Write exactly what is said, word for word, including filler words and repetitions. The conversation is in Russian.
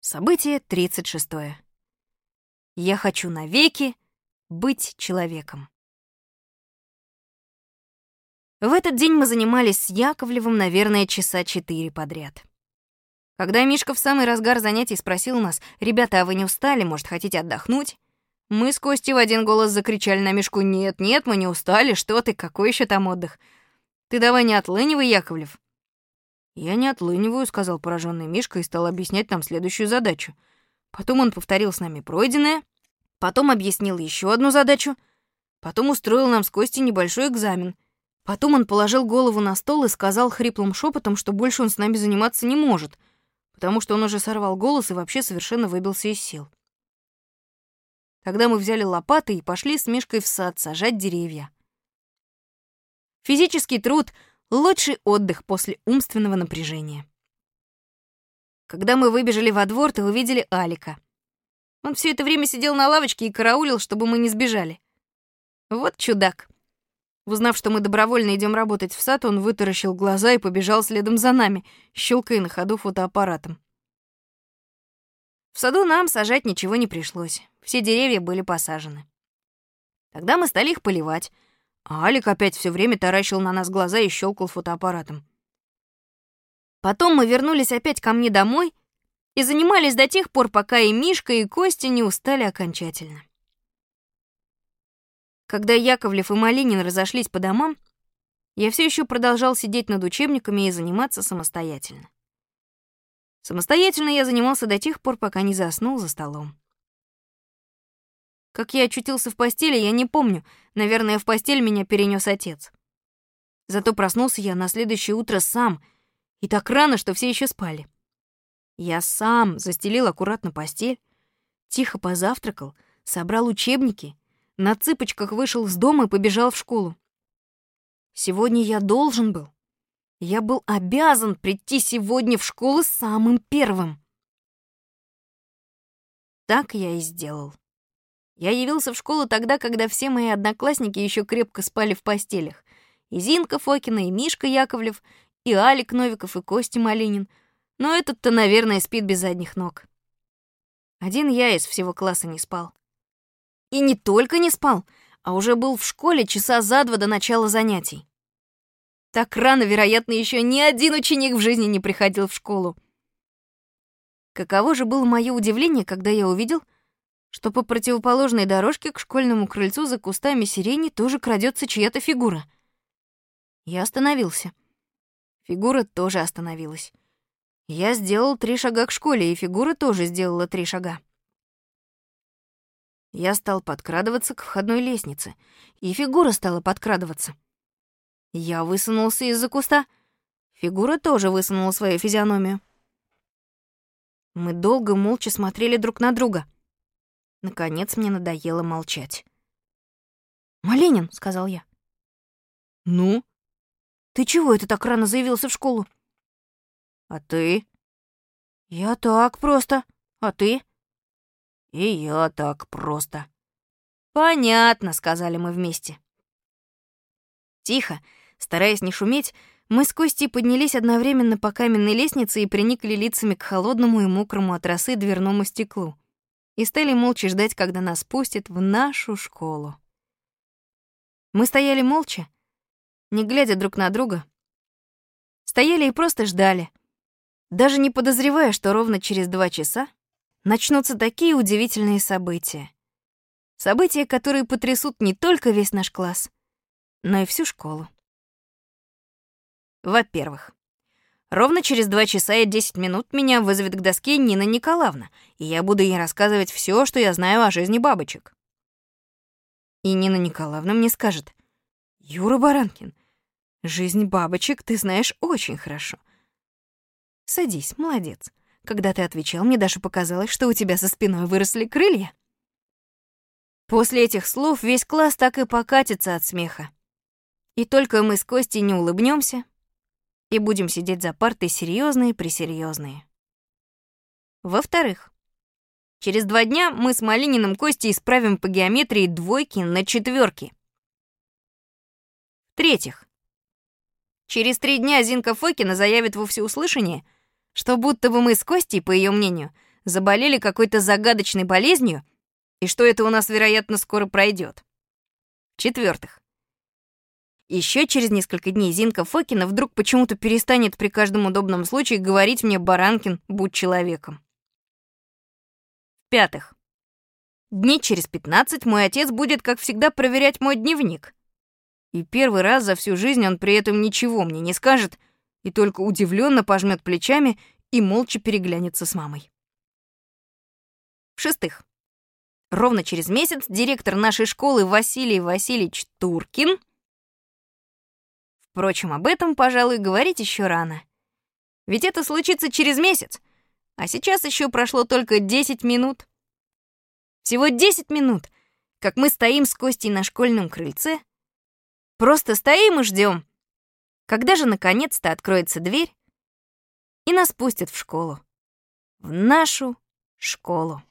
Событие тридцать шестое. Я хочу навеки быть человеком. В этот день мы занимались с Яковлевым, наверное, часа четыре подряд. Когда Мишка в самый разгар занятий спросил нас: «Ребята, а вы не устали? Может, хотите отдохнуть?» Мы с Костей в один голос закричали на Мишку: «Нет, нет, мы не устали, что ты, какой еще там отдых? Ты давай не отлынивай, Яковлев». «Я не отлыниваю», — сказал пораженный Мишка и стал объяснять нам следующую задачу. Потом он повторил с нами пройденное, потом объяснил еще одну задачу, потом устроил нам с Костей небольшой экзамен. Потом он положил голову на стол и сказал хриплым шепотом, что больше он с нами заниматься не может, потому что он уже сорвал голос и вообще совершенно выбился из сил. Тогда мы взяли лопаты и пошли с Мишкой в сад сажать деревья. Физический труд — лучший отдых после умственного напряжения. Когда мы выбежали во двор, то увидели Алика. Он все это время сидел на лавочке и караулил, чтобы мы не сбежали. Вот чудак. Узнав, что мы добровольно идем работать в сад, он вытаращил глаза и побежал следом за нами, щелкая на ходу фотоаппаратом. В саду нам сажать ничего не пришлось. Все деревья были посажены. Тогда мы стали их поливать, а Алик опять все время таращил на нас глаза и щелкал фотоаппаратом. Потом мы вернулись опять ко мне домой и занимались до тех пор, пока и Мишка, и Костя не устали окончательно. Когда Яковлев и Малинин разошлись по домам, я все еще продолжал сидеть над учебниками и заниматься самостоятельно. Самостоятельно я занимался до тех пор, пока не заснул за столом. Как я очутился в постели, я не помню. Наверное, в постель меня перенес отец. Зато проснулся я на следующее утро сам, и так рано, что все еще спали. Я сам застелил аккуратно постель, тихо позавтракал, собрал учебники, на цыпочках вышел из дома и побежал в школу. Сегодня я должен был, я был обязан прийти сегодня в школу самым первым. Так я и сделал. Я явился в школу тогда, когда все мои одноклассники еще крепко спали в постелях. И Зинка Фокина, и Мишка Яковлев, и Алик Новиков, и Костя Малинин. Но этот-то, наверное, спит без задних ног. Один я из всего класса не спал. И не только не спал, а уже был в школе часа за два до начала занятий. Так рано, вероятно, еще ни один ученик в жизни не приходил в школу. Каково же было мое удивление, когда я увидел, что по противоположной дорожке к школьному крыльцу за кустами сирени тоже крадется чья-то фигура. Я остановился. Фигура тоже остановилась. Я сделал три шага к школе, и фигура тоже сделала три шага. Я стал подкрадываться к входной лестнице, и фигура стала подкрадываться. Я высунулся из-за куста. Фигура тоже высунула свою физиономию. Мы долго молча смотрели друг на друга. Наконец мне надоело молчать. «Малинин», — сказал я. «Ну? Ты чего это так рано заявился в школу?» «А ты?» «Я так просто. А ты?» «И я так просто». «Понятно», — сказали мы вместе. Тихо, стараясь не шуметь, мы с Костей поднялись одновременно по каменной лестнице и приникли лицами к холодному и мокрому от росы дверному стеклу и стали молча ждать, когда нас пустят в нашу школу. Мы стояли молча, не глядя друг на друга. Стояли и просто ждали, даже не подозревая, что ровно через два часа начнутся такие удивительные события. События, которые потрясут не только весь наш класс, но и всю школу. Во-первых, ровно через два часа и десять минут меня вызовет к доске Нина Николаевна, и я буду ей рассказывать все, что я знаю о жизни бабочек. И Нина Николаевна мне скажет: «Юра Баранкин, жизнь бабочек ты знаешь очень хорошо. Садись, молодец. Когда ты отвечал, мне даже показалось, что у тебя за спиной выросли крылья». После этих слов весь класс так и покатится от смеха. И только мы с Костей не улыбнемся и будем сидеть за партой серьёзные-пресерьёзные. Во-вторых, через два дня мы с Малининым Костей исправим по геометрии двойки на четвёрки. В-третьих, через три дня Зинка Фокина заявит во всеуслышание, что будто бы мы с Костей, по её мнению, заболели какой-то загадочной болезнью, и что это у нас, вероятно, скоро пройдет. В-четвертых, еще через несколько дней Зинка Фокина вдруг почему-то перестанет при каждом удобном случае говорить мне: «Баранкин, будь человеком». В-пятых, дней через пятнадцать мой отец будет, как всегда, проверять мой дневник. И первый раз за всю жизнь он при этом ничего мне не скажет и только удивленно пожмет плечами и молча переглянется с мамой. В-шестых, ровно через месяц директор нашей школы Василий Васильевич Туркин... Впрочем, об этом, пожалуй, говорить еще рано. Ведь это случится через месяц, а сейчас еще прошло только десять минут. Всего десять минут, как мы стоим с Костей на школьном крыльце. Просто стоим и ждем, когда же наконец-то откроется дверь и нас пустят в школу. В нашу школу.